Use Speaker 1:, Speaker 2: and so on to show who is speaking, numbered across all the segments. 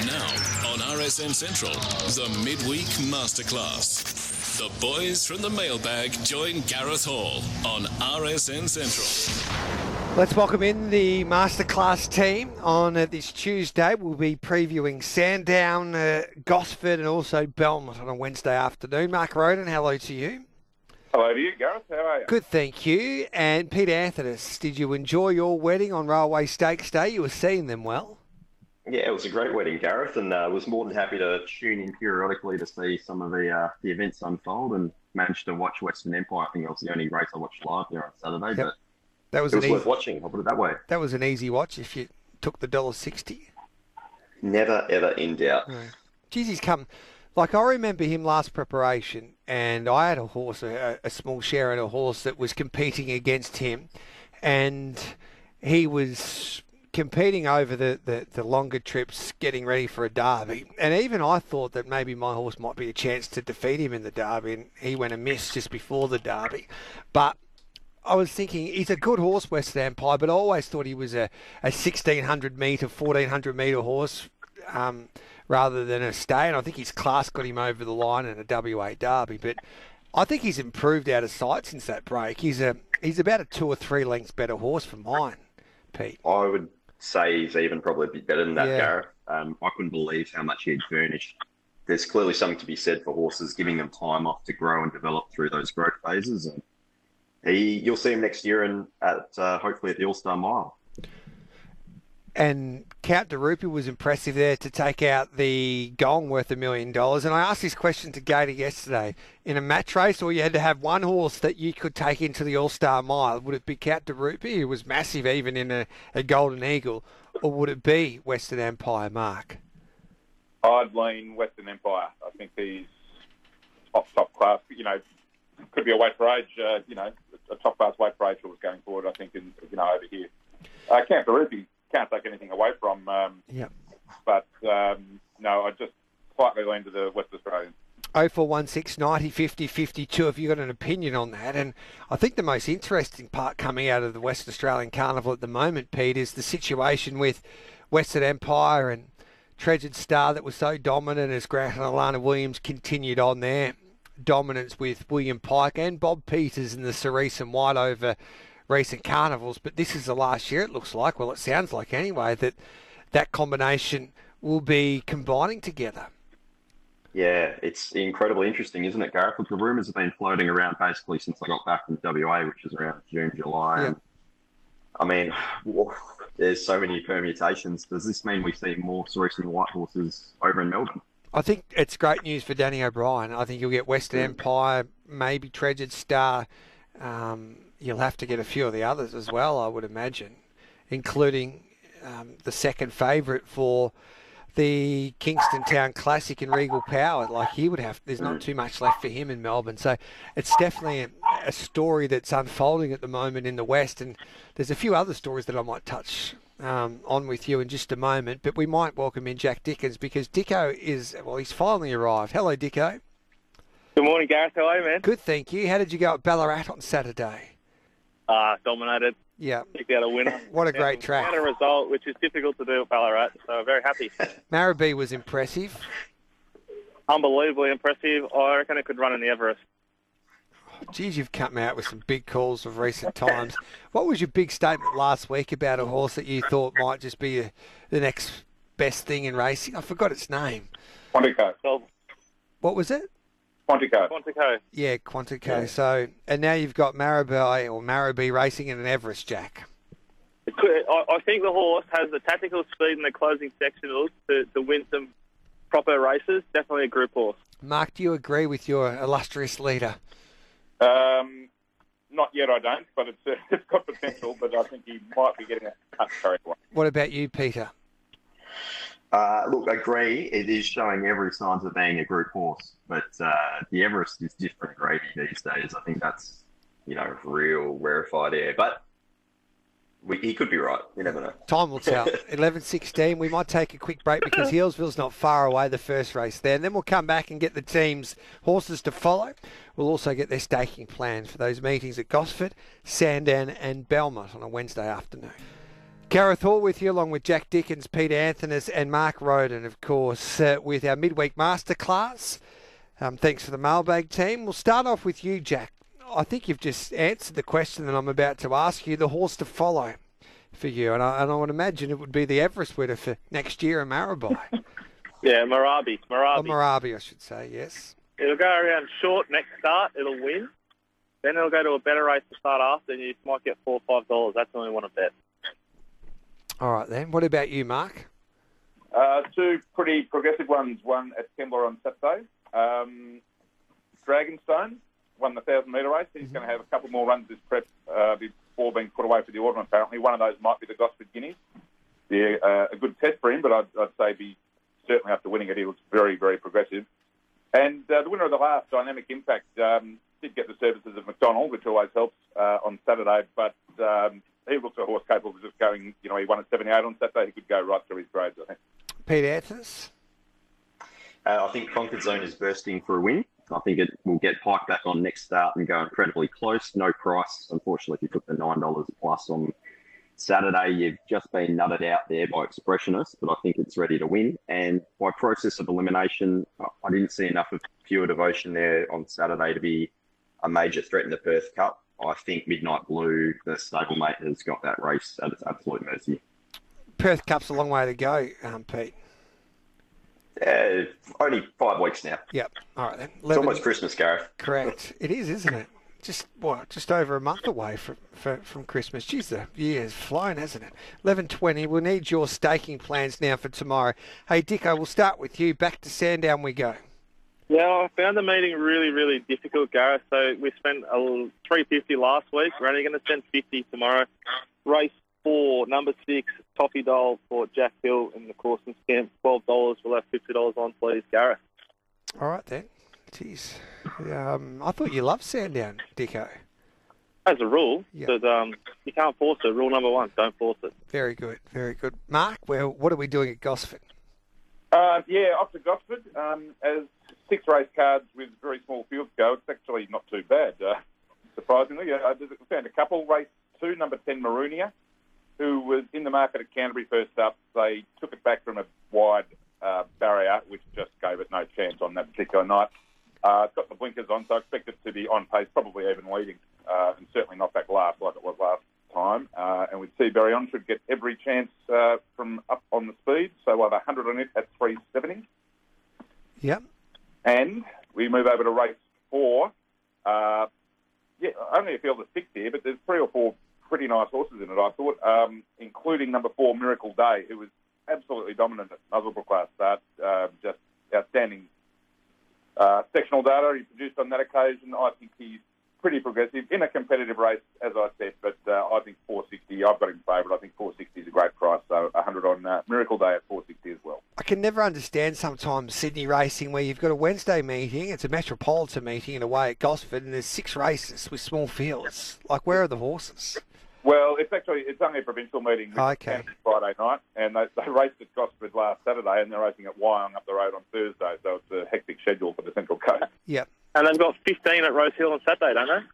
Speaker 1: Now on RSN Central, the Midweek Masterclass. The boys from the mailbag join Gareth Hall on RSN Central.
Speaker 2: Let's welcome in the Masterclass team on this Tuesday. We'll be previewing Sandown, Gosford and also Belmont on a Wednesday afternoon. Mark Roden, hello to you.
Speaker 3: Hello to you, Gareth. How are you?
Speaker 2: Good, thank you. And Peter Anthonys, did you enjoy your wedding on Railway Stakes Day? You were seeing them well.
Speaker 4: Yeah, it was a great wedding, Gareth, and was more than happy to tune in periodically to see some of the events unfold, and managed to watch Western Empire. I think it was the only race I watched live there on Saturday,
Speaker 2: Yep.
Speaker 4: but
Speaker 2: That was
Speaker 4: it was worth watching, I'll put it that way.
Speaker 2: That was an easy watch if you took the $1.60.
Speaker 4: Never, ever in doubt.
Speaker 2: No. Geez, he's come. Like, I remember him last preparation, and I had a horse, a small share in a horse that was competing against him, and he was competing over the longer trips, getting ready for a derby. And even I thought that maybe my horse might be a chance to defeat him in the derby, and he went amiss just before the derby. But I was thinking, he's a good horse, Western Empire, but I always thought he was a 1,600 metre, 1,400 metre horse rather than a stay. And I think his class got him over the line in a WA derby. But I think he's improved out of sight since that break. He's about a 2 or 3 lengths better horse for mine, Pete.
Speaker 4: I would say he's even probably a bit better than that,
Speaker 2: Yeah.
Speaker 4: Gareth. I couldn't believe how much he had furnished. There's clearly something to be said for horses, giving them time off to grow and develop through those growth phases. And you'll see him next year and hopefully at the All-Star Mile.
Speaker 2: And Count de Rupee was impressive there to take out the gong worth $1 million. And I asked this question to Gator yesterday. In a match race, or you had to have one horse that you could take into the All-Star Mile, would it be Count de Rupee, who was massive even in a Golden Eagle, or would it be Western Empire, Mark?
Speaker 3: I'd lean Western Empire. I think he's top class. You know, could be a weight for age. A top class weight for age horse going forward. I think over here. Camp Rupee can't take anything away from.
Speaker 2: Yep.
Speaker 3: But no, I just slightly lean to the West Australian.
Speaker 2: 0416 90 50 52 if you've got an opinion on that. And I think the most interesting part coming out of the West Australian Carnival at the moment, Pete, is the situation with Western Empire and Treasured Star that was so dominant as Grant and Alana Williams continued on their dominance with William Pike and Bob Peters in the Cerise and White over recent carnivals. But this is the last year, it looks like, well, it sounds like anyway, that combination will be combining together.
Speaker 4: Yeah, it's incredibly interesting, isn't it, Gareth? Look, the rumours have been floating around basically since I got back from WA, which is around June, July.
Speaker 2: Yeah.
Speaker 4: And, I mean, there's so many permutations. Does this mean we see more Cerise and White horses over in Melbourne?
Speaker 2: I think it's great news for Danny O'Brien. I think you'll get Western Empire, maybe Treasured Star. You'll have to get a few of the others as well, I would imagine, including the second favourite for the Kingston Town Classic in Regal Power. Like, he would have, there's not too much left for him in Melbourne. So it's definitely a story that's unfolding at the moment in the West. And there's a few other stories that I might touch on with you in just a moment. But we might welcome in Jack Dickens, because Dicko he's finally arrived. Hello, Dicko.
Speaker 5: Good morning, Gareth. How are you, man?
Speaker 2: Good, thank you. How did you go at Ballarat on Saturday?
Speaker 5: Dominated.
Speaker 2: Yeah.
Speaker 5: Picked out a winner.
Speaker 2: What a great track.
Speaker 5: And a result, which is difficult to do at Ballarat, so very happy.
Speaker 2: Marabee was impressive.
Speaker 5: Unbelievably impressive. I reckon it could run in the Everest.
Speaker 2: Geez, you've come out with some big calls of recent times. What was your big statement last week about a horse that you thought might just be the next best thing in racing? I forgot its name.
Speaker 3: Quantico.
Speaker 5: So,
Speaker 2: What was it?
Speaker 3: Quantico.
Speaker 5: Quantico.
Speaker 2: Yeah, Quantico. Yeah. So, and now you've got Marabee racing in an Everest, Jack.
Speaker 5: I think the horse has the tactical speed in the closing sectionals to win some proper races. Definitely a group horse.
Speaker 2: Mark, do you agree with your illustrious leader?
Speaker 3: Not yet, I don't, but it's got potential, but I think he might be getting a cut carried away.
Speaker 2: What about you, Peter?
Speaker 4: Look, I agree. It is showing every signs of being a group horse, but the Everest is different gravy these days. I think that's, real rarefied air. But he could be right. You never know.
Speaker 2: Time will tell. 11:16. We might take a quick break because Healesville's not far away, the first race there. And then we'll come back and get the team's horses to follow. We'll also get their staking plans for those meetings at Gosford, Sandown and Belmont on a Wednesday afternoon. Gareth Hall with you, along with Jack Dickens, Peter Anthonys and Mark Roden, of course, with our midweek masterclass. Thanks for the mailbag team. We'll start off with you, Jack. I think you've just answered the question that I'm about to ask you, the horse to follow for you. And I would imagine it would be the Everest winner for next year in Marabai.
Speaker 5: Yeah, Marabi.
Speaker 2: Or Marabi, I should say, yes.
Speaker 5: It'll go around short next start. It'll win. Then it'll go to a better race to start after, and you might get $4 or $5. That's the only one to bet.
Speaker 2: All right, then. What about you, Mark?
Speaker 3: Two pretty progressive ones. One at Kembla on Saturday. Dragonstone won the 1,000-metre race. He's going to have a couple more runs this prep before being put away for the autumn, apparently. One of those might be the Gosford Guineas. Be a good test for him, but I'd say be certainly after winning it, he looks very, very progressive. And the winner of the last, Dynamic Impact, did get the services of McDonald, which always helps on Saturday, but he looks a horse capable of just going, he won at 78 on Saturday. He could go right through his grades, I think.
Speaker 2: Peter Anthonys?
Speaker 4: I think Concord Zone is bursting for a win. I think it will get Pike back on next start and go incredibly close. No price. Unfortunately, if you took the $9 plus on Saturday, you've just been nutted out there by Expressionist, but I think it's ready to win. And by process of elimination, I didn't see enough of Pure Devotion there on Saturday to be a major threat in the Perth Cup. I think Midnight Blue, the stablemate, has got that race at its absolute mercy.
Speaker 2: Perth Cup's a long way to go, Pete.
Speaker 4: Only 5 weeks now.
Speaker 2: Yep. All right then.
Speaker 4: It's almost Christmas, Gareth.
Speaker 2: Correct. It is, isn't it? Just over a month away from Christmas. Jeez, the year has flown, hasn't it? 11:20. We'll need your staking plans now for tomorrow. Hey, Dicko, we'll start with you. Back to Sandown we go.
Speaker 5: Yeah, I found the meeting really, really difficult, Gareth. So we spent $350 last week. We're only going to spend $50 tomorrow. Race 4, number 6, Toffee Doll for Jack Hill in the Corson Scamp. $12. We'll have $50 on, please, Gareth.
Speaker 2: All right then. Jeez. I thought you loved Sandown, Dicko.
Speaker 5: As a rule,
Speaker 2: Yep.
Speaker 5: but you can't force it. Rule number 1, don't force it.
Speaker 2: Very good, very good. Mark, what are we doing at Gosford?
Speaker 3: Off to Gosford. As 6 race cards with very small fields go, it's actually not too bad, surprisingly. I found a couple. Race 2, number 10, Maroonier, who was in the market at Canterbury first up. They took it back from a wide barrier, which just gave it no chance on that particular night. It's got the blinkers on, so I expect it to be on pace, probably even leading, and certainly not back last like it was last time. And we'd see Barry On should get every chance from up on the speed, so we'll have 100 on it at 370.
Speaker 2: Yep.
Speaker 3: And we move over to race 4. Only a field of 6 here, but there's 3 or 4 pretty nice horses in it, I thought, including number 4, Miracle Day, who was absolutely dominant at Muswellbrook last start. Just outstanding sectional data he produced on that occasion. I think he's pretty progressive in a competitive race, as I said, but I think 460, I've got him favourite. I think 460 is a great price, so 100 on Miracle Day at 460 as well.
Speaker 2: I can never understand sometimes Sydney racing where you've got a Wednesday meeting, it's a metropolitan meeting in a way at Gosford, and there's 6 races with small fields. Like, where are the horses?
Speaker 3: Well, it's only a provincial meeting
Speaker 2: Okay.
Speaker 3: Friday night, and they raced at Gosford last Saturday, and they're racing at Wyong up the road on Thursday, so it's a hectic schedule for the Central Coast.
Speaker 2: Yep.
Speaker 5: And they've got 15 at Rose Hill on Saturday, don't they?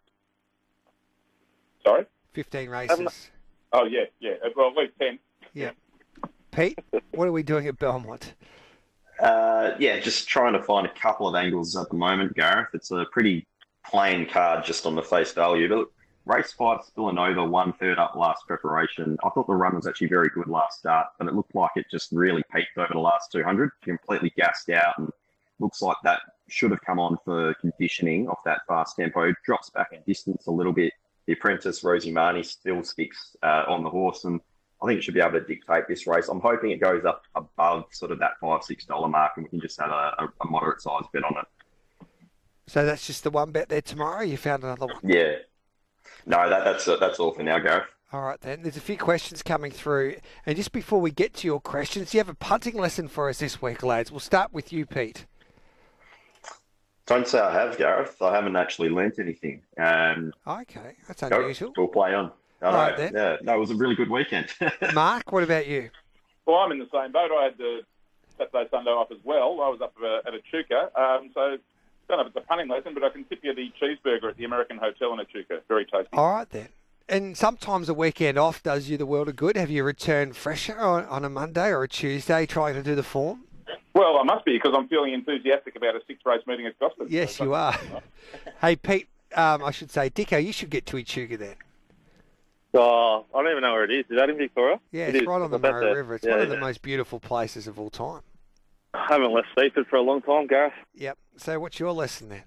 Speaker 3: Sorry?
Speaker 2: 15 races.
Speaker 3: Oh, yeah. Well, at least 10.
Speaker 2: Yep. Pete, what are we doing at Belmont?
Speaker 4: Just trying to find a couple of angles at the moment, Gareth. It's a pretty plain card just on the face value. But look, race 5, Villanova, 1/3 up last preparation. I thought the run was actually very good last start, but it looked like it just really peaked over the last 200, completely gassed out, and looks like that should have come on for conditioning off that fast tempo. Drops back in distance a little bit. The apprentice, Rosie Marnie, still sticks on the horse, and I think it should be able to dictate this race. I'm hoping it goes up above sort of that $5-6 mark, and we can just have a moderate size bet on it.
Speaker 2: So that's just the one bet there tomorrow? You found another one?
Speaker 4: Yeah. No, that's all for now, Gareth.
Speaker 2: All right, then. There's a few questions coming through. And just before we get to your questions, do you have a punting lesson for us this week, lads? We'll start with you, Pete.
Speaker 4: Don't say I have, Gareth. I haven't actually learnt anything.
Speaker 2: Okay, that's unusual.
Speaker 4: We'll play on.
Speaker 2: All right, then.
Speaker 4: Yeah, no, it was a really good weekend.
Speaker 2: Mark, what about you?
Speaker 3: Well, I'm in the same boat. I had the Saturday, Sunday off as well. I was up at Echuca, so don't know if it's a punting lesson, but I can tip you the cheeseburger at the American Hotel in Echuca. Very tasty.
Speaker 2: All right, then. And sometimes a weekend off does you the world of good. Have you returned fresher on a Monday or a Tuesday trying to do the form?
Speaker 3: Well, I must be because I'm feeling enthusiastic about a 6-race meeting at Gosford.
Speaker 2: Yes, you are. Hey, Pete, I should say, Dicko, you should get to Echuca then.
Speaker 5: Oh, I don't even know where it is. Is that in Victoria?
Speaker 2: Yeah,
Speaker 5: It
Speaker 2: it's
Speaker 5: is.
Speaker 2: right on the
Speaker 5: About
Speaker 2: Murray
Speaker 5: there.
Speaker 2: River. It's
Speaker 5: Yeah,
Speaker 2: one of the
Speaker 5: yeah.
Speaker 2: most beautiful places of all time.
Speaker 5: I haven't left Seaford for a long time, Gareth.
Speaker 2: Yep. So what's your lesson then?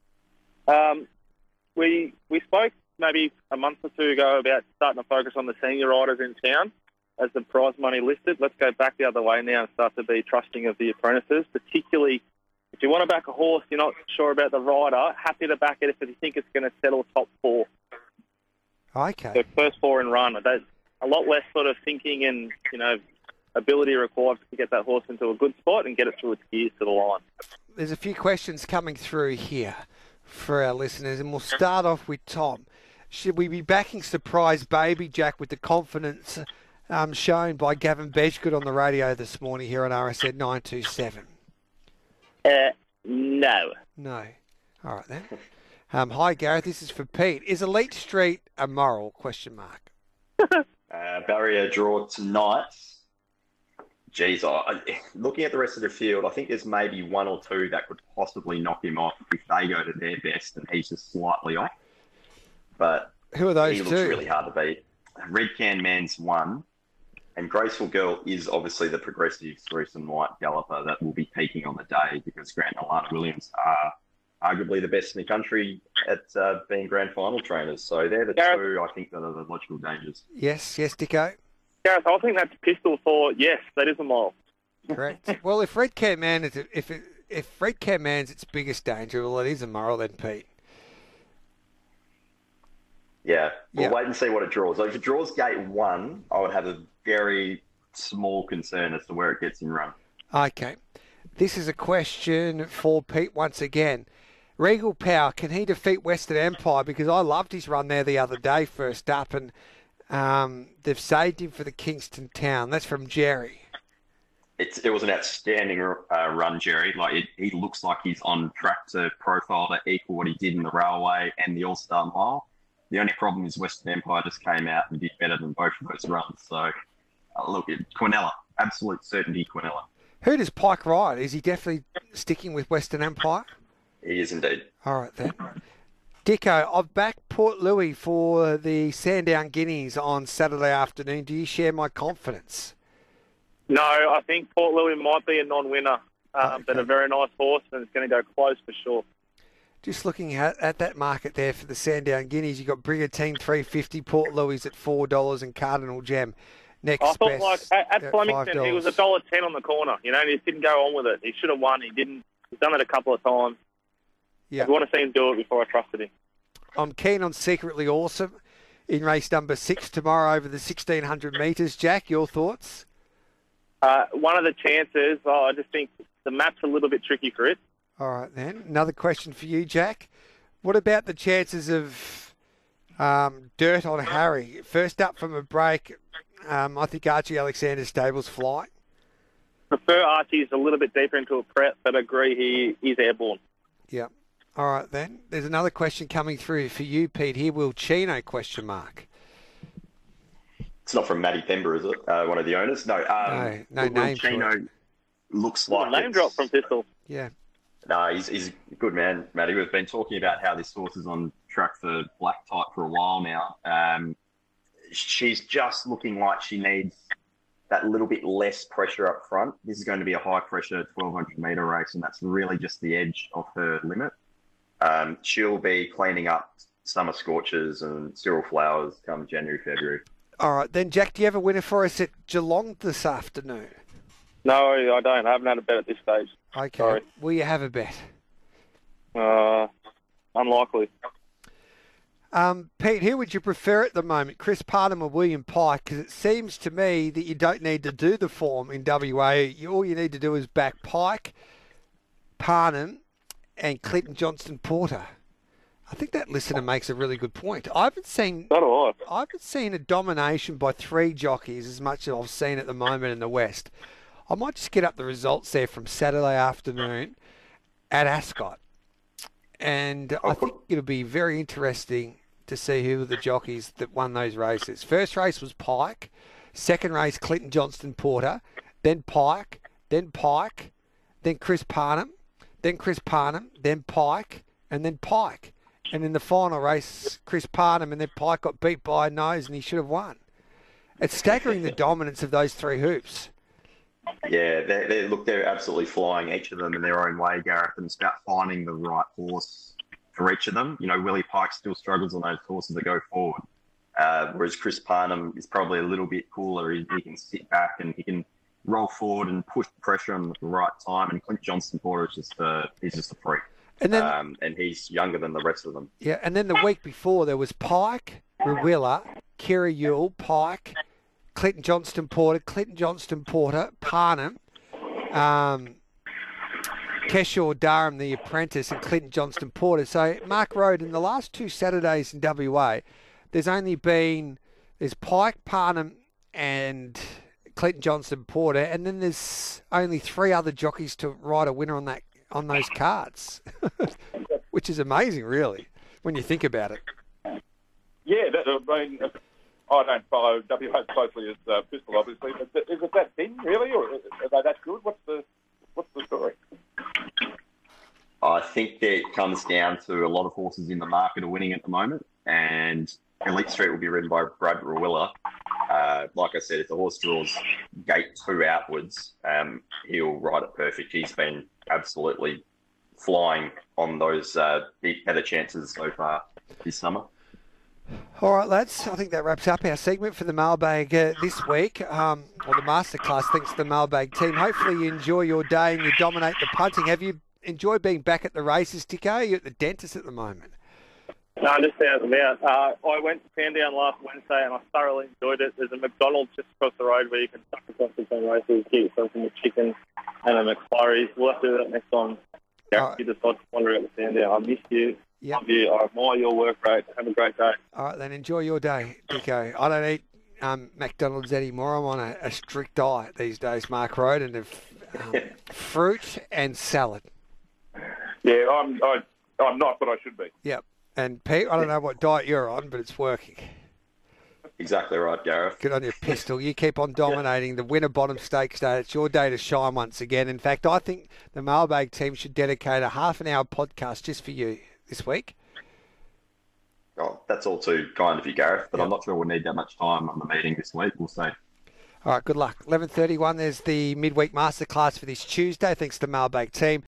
Speaker 5: We spoke maybe a month or two ago about starting to focus on the senior riders in town as the prize money listed. Let's go back the other way now and start to be trusting of the apprentices, particularly if you want to back a horse, you're not sure about the rider, happy to back it if you think it's going to settle top 4.
Speaker 2: Okay.
Speaker 5: So first 4 in run. There's a lot less sort of thinking and, ability required to get that horse into a good spot and get it through its gears to the line.
Speaker 2: There's a few questions coming through here for our listeners, and we'll start off with Tom. Should we be backing Surprise Baby Jack with the confidence shown by Gavin Bedggood on the radio this morning here on RSN 927?
Speaker 5: No.
Speaker 2: No. All right then. Hi Gareth, this is for Pete. Is Elite Street a moral? Question mark.
Speaker 4: Barrier draw tonight. Geez, looking at the rest of the field, I think there's maybe 1 or 2 that could possibly knock him off if they go to their best and he's just slightly off. But
Speaker 2: Who are those
Speaker 4: he
Speaker 2: two?
Speaker 4: looks really hard to beat. Red Can Man's 1, and Graceful Girl is obviously the progressive Recent White galloper that will be peaking on the day because Grant and Alana Williams are arguably the best in the country at being grand final trainers. So they're the
Speaker 5: Gareth.
Speaker 4: 2 I think that are the logical dangers.
Speaker 2: Yes, Dicko.
Speaker 5: Gareth, I think that's pistol for yes, that is a mile.
Speaker 2: Correct. Well, if Red Cat Man is if Red Cat Man's its biggest danger, well, it is a moral then, Pete.
Speaker 4: Yeah, we'll
Speaker 2: Yeah.
Speaker 4: wait and see what it draws. Like if it draws gate 1, I would have a very small concern as to where it gets in run.
Speaker 2: Okay. This is a question for Pete once again. Regal Power, can he defeat Western Empire? Because I loved his run there the other day, first up, and they've saved him for the Kingston Town. That's from Jerry.
Speaker 4: It was an outstanding run, Jerry. Like he looks like he's on track to profile to equal what he did in the Railway and the All-Star Mile. The only problem is Western Empire just came out and did better than both of those runs. So, look, Quinella, absolute certainty Quinella.
Speaker 2: Who does Pike ride? Is he definitely sticking with Western Empire?
Speaker 4: He is indeed.
Speaker 2: All right, then. Dicko, I've backed Port Louis for the Sandown Guineas on Saturday afternoon. Do you share my confidence?
Speaker 5: No, I think Port Louis might be a non-winner,
Speaker 2: Okay.
Speaker 5: but a very nice horse, and it's going to go close for sure.
Speaker 2: Just looking at that market there for the Sandown Guineas, you've got Brigantine 350, Port Louis at $4, and Cardinal Gem next
Speaker 5: I thought,
Speaker 2: best
Speaker 5: at Flemington,
Speaker 2: $5.
Speaker 5: he was $1.10 on the corner. And he just didn't go on with it. He should have won. He didn't. He's done it a couple of times.
Speaker 2: Yeah.
Speaker 5: I want to see him do it before I trusted him.
Speaker 2: I'm keen on Secretly Awesome in race number 6 tomorrow over the 1,600 metres. Jack, your thoughts?
Speaker 5: One of the chances, I just think the map's a little bit tricky for it.
Speaker 2: All right, then. Another question for you, Jack. What about the chances of Dirt on Harry? First up from a break, I think Archie Alexander's stable's flying.
Speaker 5: Prefer Archie's a little bit deeper into a prep, but agree he's airborne.
Speaker 2: Yeah. All right, then. There's another question coming through for you, Pete. Here, Will Chino, question mark.
Speaker 4: It's not from Matty Pember, is it? One of the owners? No.
Speaker 2: No name for
Speaker 4: Chino
Speaker 2: it.
Speaker 4: looks like
Speaker 5: Name drop from Pistol.
Speaker 2: Yeah.
Speaker 4: No, he's a good man, Matty. We've been talking about how this horse is on track for black type for a while now. She's just looking like she needs that little bit less pressure up front. This is going to be a high-pressure 1,200-metre race, and that's really just the edge of her limit. She'll be cleaning up summer scorches and Cyril Flowers come January, February.
Speaker 2: All right, then, Jack, do you have a winner for us at Geelong this afternoon?
Speaker 5: No, I don't. I haven't had a bet at this stage.
Speaker 2: Okay.
Speaker 5: Sorry.
Speaker 2: Will you have a bet?
Speaker 5: Unlikely.
Speaker 2: Pete, who would you prefer at the moment, Chris Parnham or William Pike? Because it seems to me that you don't need to do the form in WA. All you need to do is back Pike, Parnham, and Clinton Johnston Porter. I think that listener makes a really good point. I haven't seen a domination by 3 jockeys as much as I've seen at the moment in the West. I might just get up the results there from Saturday afternoon at Ascot. And I think it'll be very interesting to to see who were the jockeys that won those races. First race was Pike. Second race, Clinton Johnston Porter. Then Pike. Then Pike. Then Chris Parnham. Then Chris Parnham. Then Pike. And then Pike. And in the final race, Chris Parnham and then Pike got beat by a nose and he should have won. It's staggering the dominance of those three hoops.
Speaker 4: Yeah, they're absolutely flying, each of them in their own way, Gareth, and it's about finding the right horse for each of them. You know, Willie Pike still struggles on those horses that go forward, whereas Chris Parnham is probably a little bit cooler. He can sit back and he can roll forward and push pressure on at the right time. And Clint Johnston Porter is just a freak. And then, and he's younger than the rest of them.
Speaker 2: Yeah, and then the week before there was Pike, Rawilla, Kerry Ewell, Pike, Clinton Johnston Porter, Parnham, Keshaw Durham, the apprentice, and Clinton Johnston Porter. So Mark Road, in the last two Saturdays in WA, there's Pike, Parnham, and Clinton Johnston Porter, and then there's only three other jockeys to ride a winner on those cards, which is amazing, really, when you think about it.
Speaker 3: Yeah, I don't follow WA as closely as Pistol, obviously, but is it that thin, really, or are they that good? What's the story?
Speaker 4: I think that it comes down to a lot of horses in the market are winning at the moment, and Elite Street will be ridden by Brad Rawilla. Like I said, if the horse draws gate 2 outwards, he'll ride it perfect. He's been absolutely flying on those better chances so far this summer.
Speaker 2: All right, lads, I think that wraps up our segment for the mailbag this week, or the masterclass, thanks to the mailbag team. Hopefully you enjoy your day and you dominate the punting. Have you enjoyed being back at the races, Dicko? You're at the dentist at the moment.
Speaker 5: No, I'm just out and about. I went to Sandown last Wednesday and I thoroughly enjoyed it. There's a McDonald's just across the road where you can tuck across between races, get yourself some chicken and a McFlurry. We'll have to do that next time. Right. You decide to wander out to Sandown. I miss you.
Speaker 2: Yep.
Speaker 5: Love you. I admire your work rate. Have a great day.
Speaker 2: All right, then enjoy your day, Dicko. I don't eat McDonald's anymore. I'm on a strict diet these days, Mark Road, and fruit and salad.
Speaker 3: Yeah, I'm not, but I should be.
Speaker 2: Yep. And Pete, I don't know what diet you're on, but it's working.
Speaker 4: Exactly right, Gareth.
Speaker 2: Good on you, Pistol. You keep on dominating the Winter Bottom Stakes Day. It's your day to shine once again. In fact, I think the mailbag team should dedicate a half-an-hour podcast just for you this week.
Speaker 4: Oh, that's all too kind of you, Gareth, but yep. I'm not sure we'll need that much time on the meeting this week. We'll see.
Speaker 2: All right, good luck. 11:31, there's the midweek masterclass for this Tuesday. Thanks to the mailbag team.